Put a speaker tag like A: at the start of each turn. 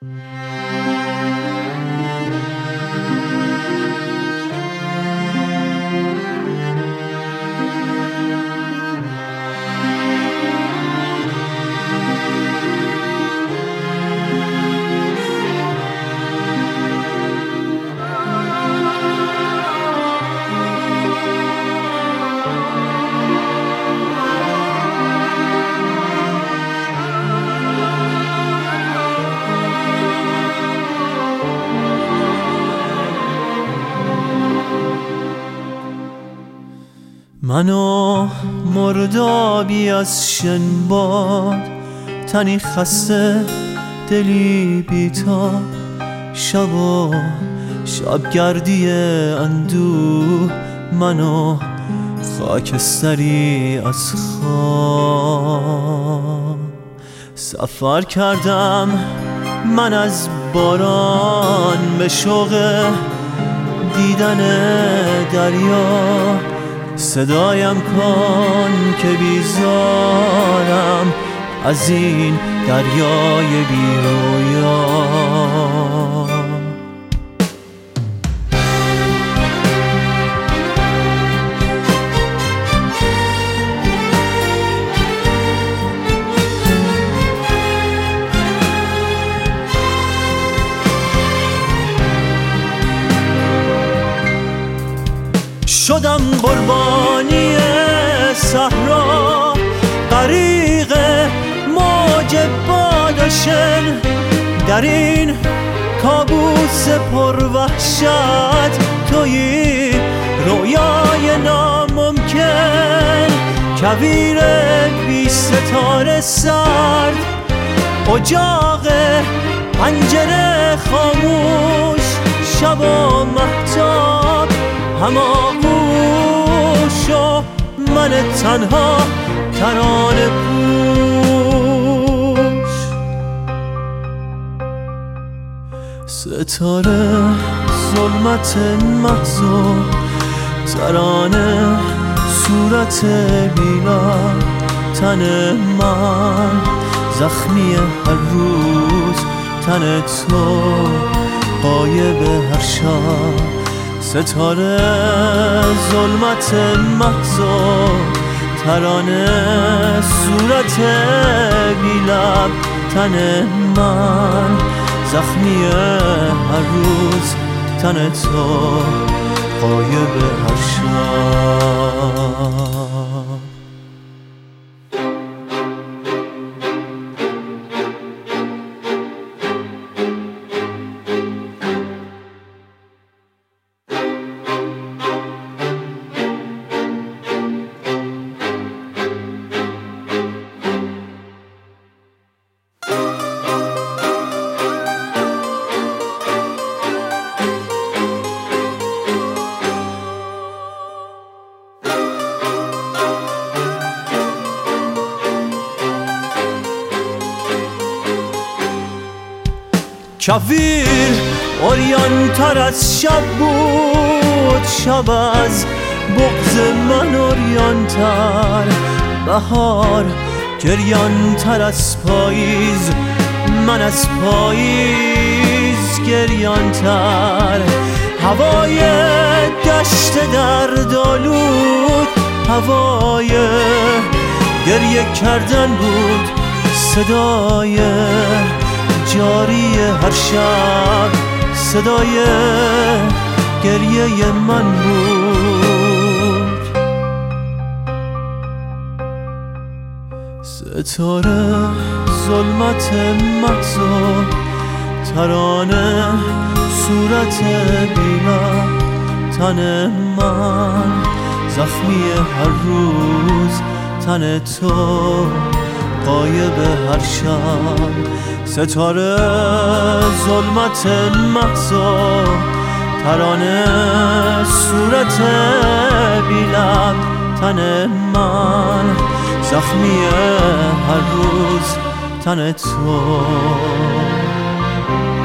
A: منو مردابی از شنباد، تنی خسته دلی بیتاب، شب و شبگردی اندوه، منو خاکستری از خواب. سفر کردم من از باران به شوق دیدن دریا، صدایم کن که بیزارم از این دریای بیرویا. شدم قربانی صحرا، غریق موج بادشن، در این کابوس پر وحشت تویی رویای ناممکن. کویر بی ستاره سرد، اجاق پنجره خاموش، شب و مهتاب هماغوش و من تنها ترانه پوش. ستاره ظلمت محض و ترانه صورت بیلان، تن من زخمی هر روز، تن تو غایب هر شب. ستاره ظلمت محض و ترانه صورت بی‌لب، تن من زخمی هر روز، تن تو غایب هر شب. کویر عریان تر از شب بود، شب از بغض من عریان تر، بهار گریان تر از پاییز، من از پاییز گریان تر. هوای دشت دردآلود، هوای گریه کردن بود، صدای جاری هر شب، صدای گریه من بود. ستاره ظلمت محض و ترانه صورت بی‌لب، تن من زخمی هر روز، تن تو غایب هر شب. ستاره ظلمت محض و ترانه صورت بی‌لب، تن من زخمی هر روز، تن تو